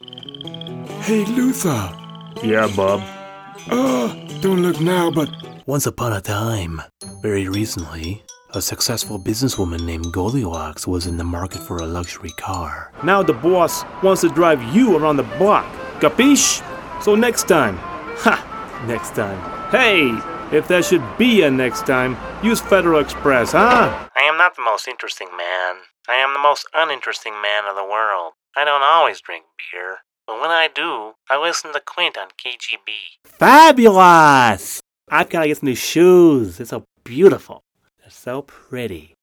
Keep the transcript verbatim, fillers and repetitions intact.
Hey, Luther. Yeah, Bob. Uh, don't look now, but... Once upon a time, very recently, a successful businesswoman named Goldilocks was in the market for a luxury car. Now the boss wants to drive you around the block. Capiche? So next time. Ha! Next time. Hey! If there should be a next time, use Federal Express, huh? I am not the most interesting man. I am the most uninteresting man of the world. I don't always drink beer. But when I do, I listen to Quint on K G B. Fabulous! I've got to get some new shoes. They're so beautiful. They're so pretty.